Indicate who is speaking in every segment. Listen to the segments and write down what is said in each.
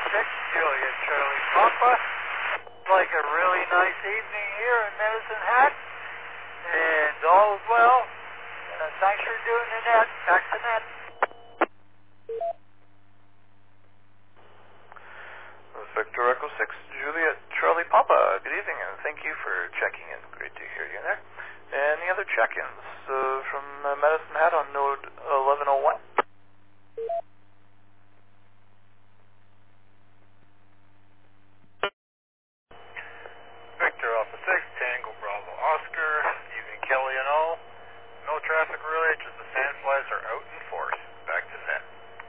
Speaker 1: 6, Juliet Charlie Papa. Like a really nice evening here in Medicine Hat, and all is well. Thanks for doing the net. Back to net.
Speaker 2: Victor Echo 6, Juliet Charlie Papa. Good evening, and thank you for checking in. Great to hear you there. Any other check-ins from Medicine Hat on node 1101?
Speaker 1: Victor Alpha 6, Tango Bravo Oscar. Evening, Kelly and all. No traffic really, just the sandflies are out in force. Back to net.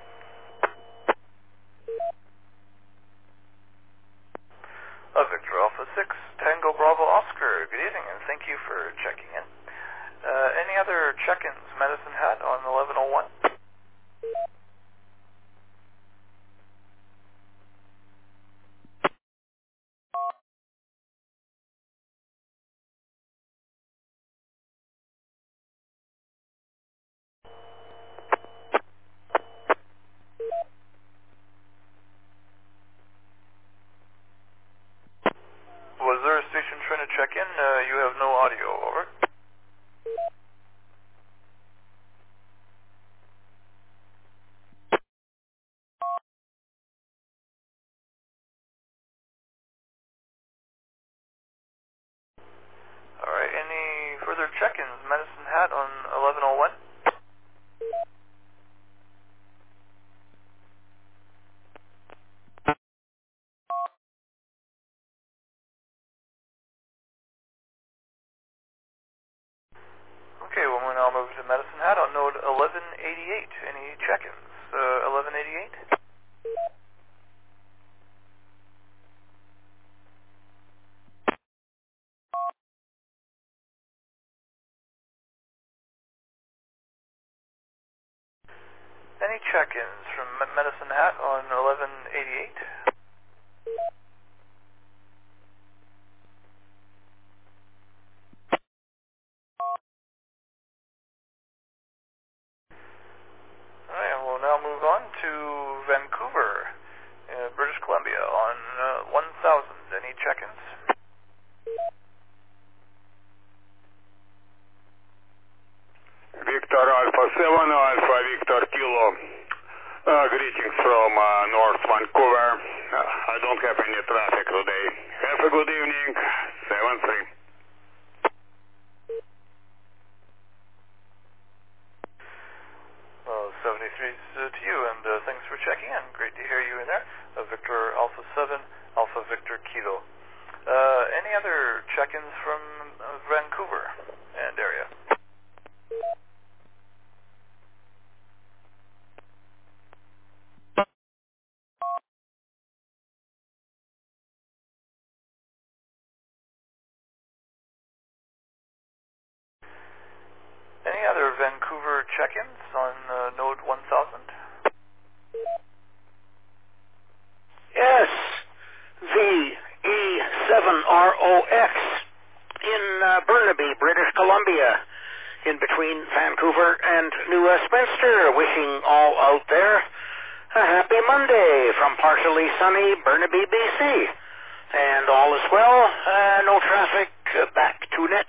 Speaker 2: Victor Alpha 6, Tango Bravo Oscar. Good evening, and thank you for checking in. Any other check-ins, Medicine Hat on 1101? Was there a station trying to check in? You have no audio, over. Alright, any further check-ins, Medicine Hat on 1101? Okay, well, we'll now move to Medicine Hat on node 1188. Any check-ins? 1188? Any check-ins from Medicine Hat on 1188? Alright, we'll now move on to Vancouver, British Columbia on 1000. Any check-ins?
Speaker 3: Victor Alpha 7, Alpha Victor Kilo. Greetings from North Vancouver. I don't have any traffic today. Have a good evening. 7-3.
Speaker 2: 73's to you, and thanks for checking in. Great to hear you in there. Victor Alpha 7, Alpha Victor Kilo. Any other check-ins from Vancouver and area? Any other Vancouver check-ins on node 1000?
Speaker 4: Yes, VE7ROX in Burnaby, British Columbia, in between Vancouver and New Westminster. Wishing all out there a happy Monday from partially sunny Burnaby, BC. And all is well, no traffic, back to net.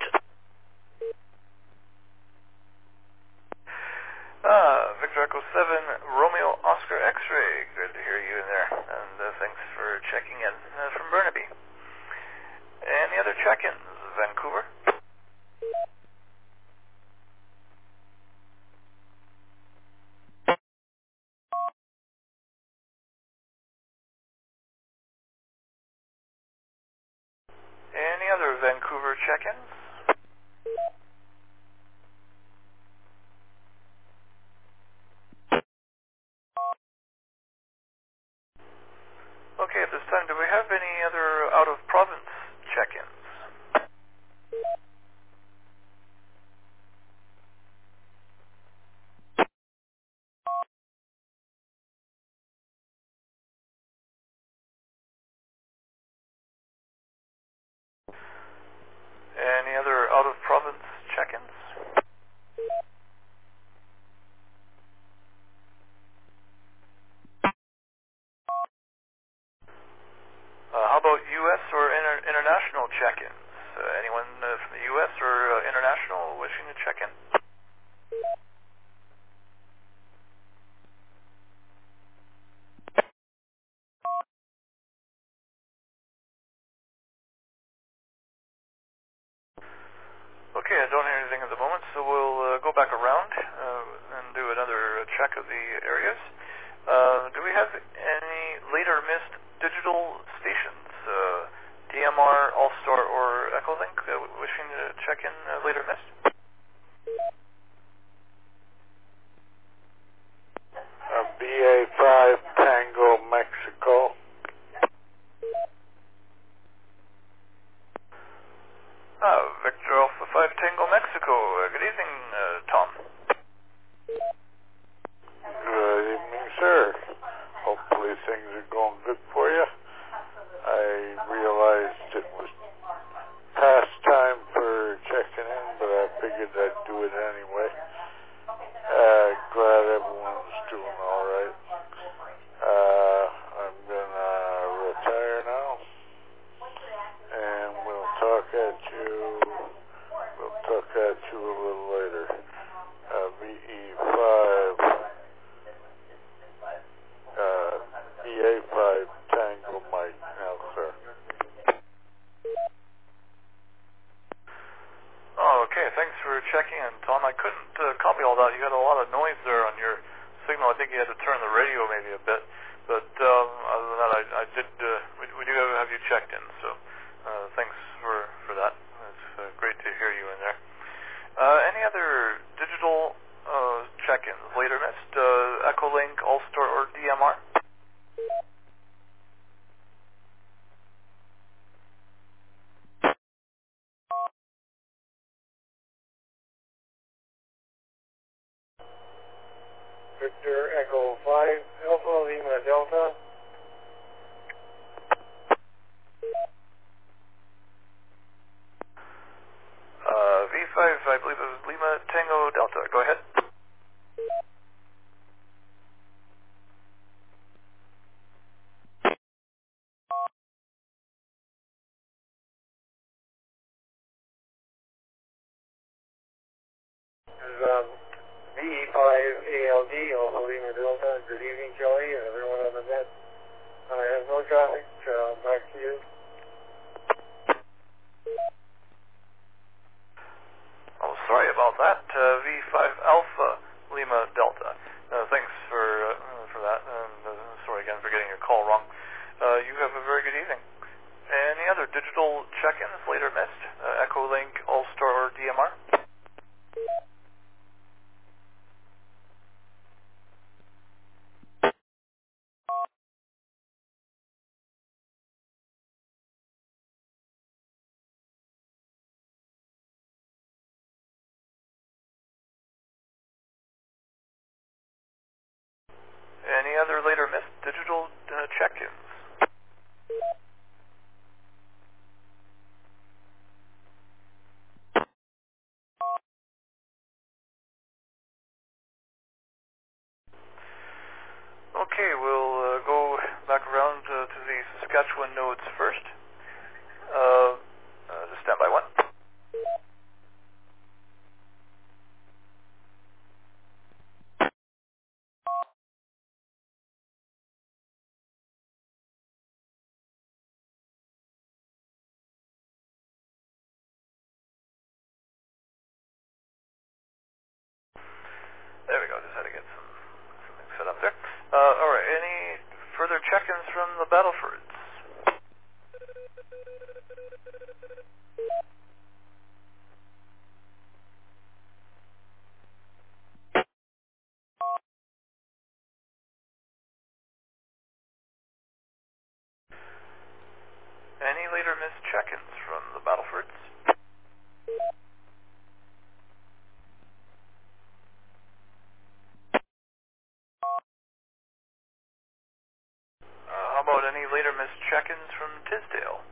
Speaker 2: Victor Echo 7, Romeo Oscar X-Ray. Good to hear you in there, and thanks for checking in from Burnaby. Any other check-ins, Vancouver? Any other Vancouver check-ins? Okay, at this time, do we have any other out-of-province check-ins? Any other out-of-province check-ins? international check-ins. Anyone from the U.S. or international wishing to check in? Okay, I don't hear anything at the moment, so we'll go back around and do another check of the areas. Do we have any later missed digital stations? DMR, All-Star, or Echolink wishing to check in later missed?
Speaker 5: BA5 Tango, Mexico.
Speaker 2: Victor Alpha 5 Tango, Mexico. Good evening, Tom.
Speaker 5: Good evening, sir. Hopefully things are going good for you. I realized it was past time for checking in, but I figured I'd do it anyway. Glad everyone's doing all right. I'm gonna retire now, and we'll talk at you a little later. BA5 Tango Mike now, sir.
Speaker 2: Oh, okay. Thanks for checking in, Tom. I couldn't copy all that. You had a lot of noise there on your signal. I think you had to turn the radio maybe a bit. But other than that, I did. We do have you checked in. So thanks for that. It's great to hear you in there. Any other digital check-ins later missed? Echolink, All-Star, or DMR?
Speaker 6: Victor Echo 5 Alpha Lima Delta.
Speaker 2: V5, I believe it was Lima Tango Delta. Go ahead.
Speaker 6: This is VE5ALD Alpha Lima Delta. Good evening, Kelly, and everyone on the net. I have no traffic. Back to you.
Speaker 2: Oh, sorry about that. V5 Alpha Lima Delta. Thanks for that, and sorry again for getting your call wrong. You have a very good evening. Any other digital check-ins later missed? Echolink, All-Star, or DMR? Any other later missed digital check-ins? Okay, we'll go back around to the Saskatchewan nodes first. Just stand by one. There we go. Just had to get something set up there. All right. Any further check-ins from the Battlefords? Any later missed check-ins from the Battlefords? How about any later missed check-ins from Tisdale?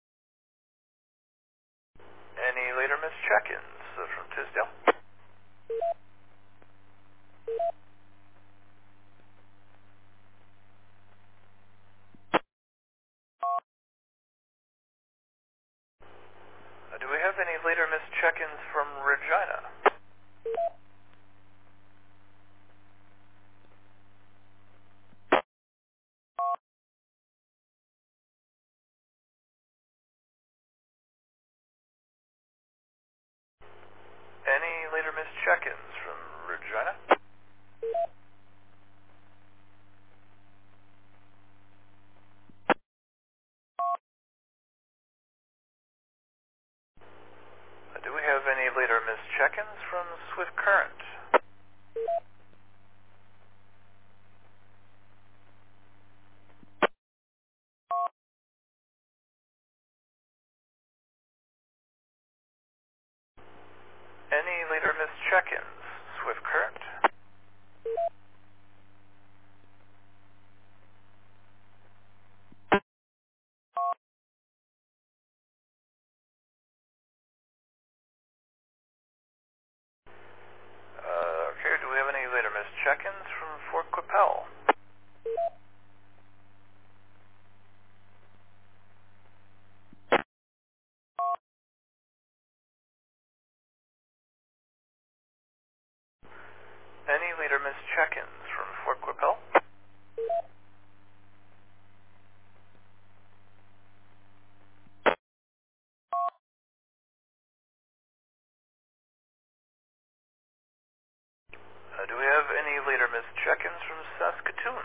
Speaker 2: Any later missed check-ins from Tisdale? Do we have any later missed check-ins from Regina? Any later missed check-ins from Regina? Do we have any later missed check-ins from Swift Current? Any later missed check-ins, Swift Current? Okay, do we have any later missed check-ins from Fort Qu'Appelle? Any later missed check-ins from Fort Qu'Appelle? Do we have any later missed check-ins from Saskatoon?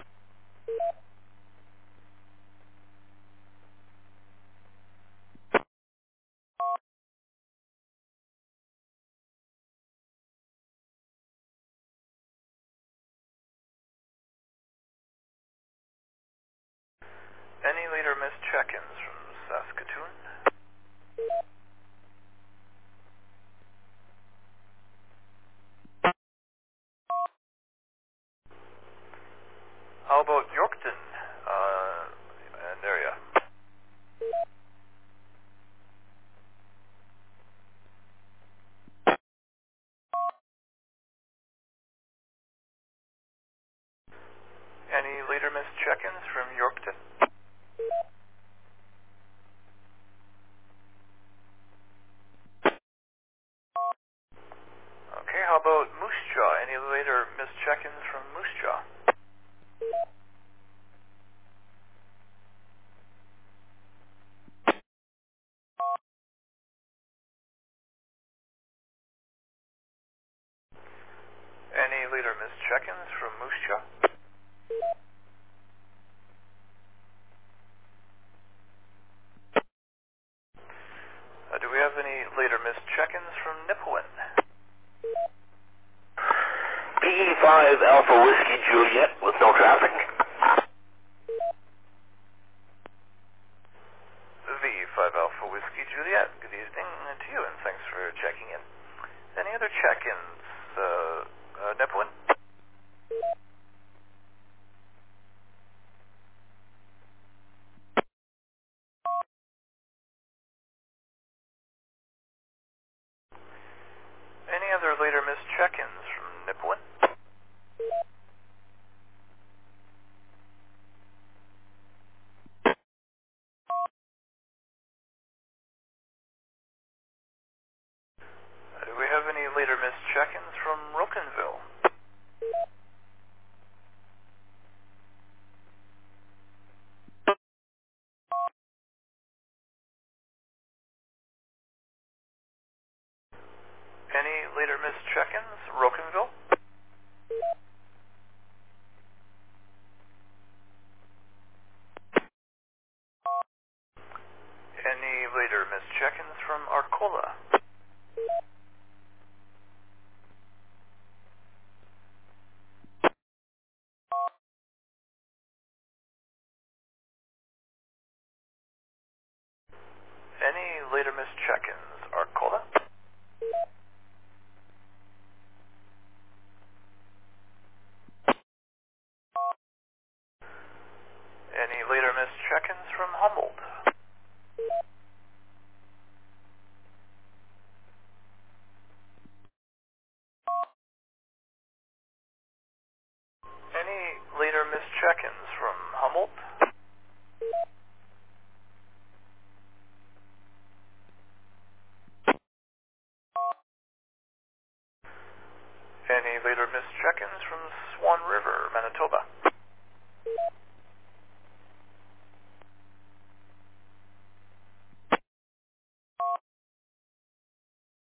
Speaker 2: Any later missed check-ins from Saskatoon? How about Yorkton and area? Any later missed check-ins from Yorkton? Okay, how about Moose Jaw? Any later missed check-ins from Moose Jaw? Any later missed check-ins from Moose Jaw? Do we have any later missed check-ins from Nipawin?
Speaker 4: PE5 Alpha Whiskey Juliet with no traffic.
Speaker 2: V5 Alpha Whiskey Juliet, good evening to you and thanks for checking in. Any other check-ins, Nipawin? Any other later missed check-ins from Nipawin? Do we have any later missed check-ins from Rocanville? Any later missed check-ins, Rocanville? Any later missed check-ins from Arcola? Any later missed check-ins, Arcola? Any later missed check-ins from Humboldt? any later missed check-ins from Humboldt? Any later missed check-ins from Swan River, Manitoba?